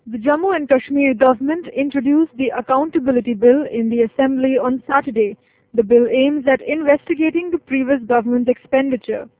The Jammu and Kashmir government introduced the Accountability Bill in the Assembly on Saturday. The bill aims at investigating the previous government's expenditure,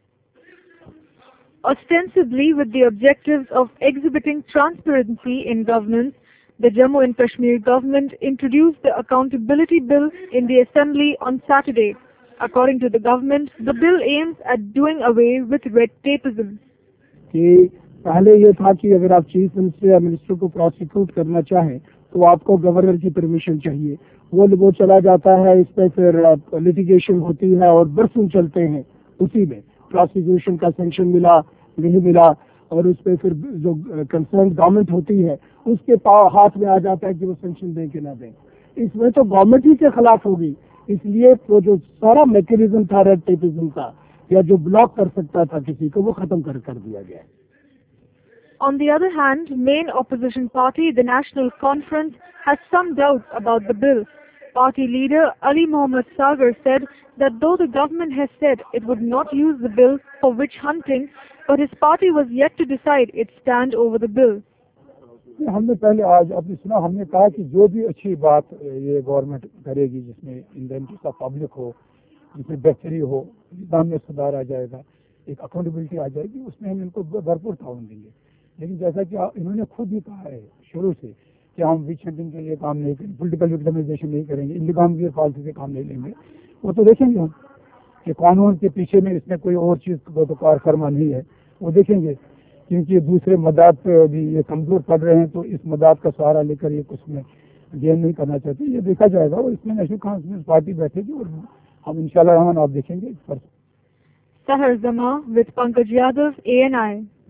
ostensibly with the objectives of exhibiting transparency in governance. The Jammu and Kashmir government introduced the Accountability Bill in the Assembly on Saturday. According to the government, the bill aims at doing away with red tapeism. पहले ये था कि अगर आप chief minister या minister को prosecute करना चाहें तो आपको गवर्नर की परमिशन चाहिए। वो चला जाता है, इस पर फिर लिटिगेशन होती है और बरसों चलते हैं। उसी में प्रोसिक्यूशन का सेंक्शन मिला नहीं मिला और उस पर फिर जो कंसर्न गवर्नमेंट होती है उसके हाथ में आ जाता है कि वो सेंक्शन दें कि ना दें। इसमें तो गवर्नमेंट ही के खिलाफ होगी, इसलिए वो जो सारा मैकेनिज्म था रेड टेपिज्म का या जो ब्लॉक कर सकता था किसी को, वो खत्म कर दिया गया है। On the other hand, main opposition party, the National Conference, has some doubts about the bill. Party leader Ali Mohammad Sagar said that though the government has said it would not use the bill for witch hunting, but his party was yet to decide its stand over the bill. हमने पहले आज आपने सुना, हमने कहा कि जो भी अच्छी बात ये गवर्नमेंट करेगी जिसमें in the interest of public हो, जिसमें बेहतरी हो, निजाम में सुधार आ जाएगा, एक अकाउंटेबिलिटी आ जाएगी, उसमें हम इनको भरपूर ताउन देंगे। लेकिन जैसा कि इन्होंने खुद ही कहा है शुरू से कि हम विच हंटिंग के लिए काम नहीं करेंगे, पोलिटिकल विक्टिमाइजेशन नहीं करेंगे, इंतकाम की पॉलिसी से काम नहीं लेंगे, वो तो देखेंगे हम कि कानून के पीछे में इसमें कोई और चीज़ तो कार फरमा नहीं है, वो देखेंगे। क्योंकि दूसरे मदाद पे भी ये कमज़ोर पड़ रहे हैं, तो इस मदाद का सहारा लेकर ये कुछ में गेन नहीं करना चाहते, ये देखा जाएगा। और इसमें नेशनल कॉन्फ्रेंस पार्टी बैठेगी और हम इंशाल्लाह रहमान आप देखेंगे इस पर। Sahar Zama with Pankaj Yadav, ANI.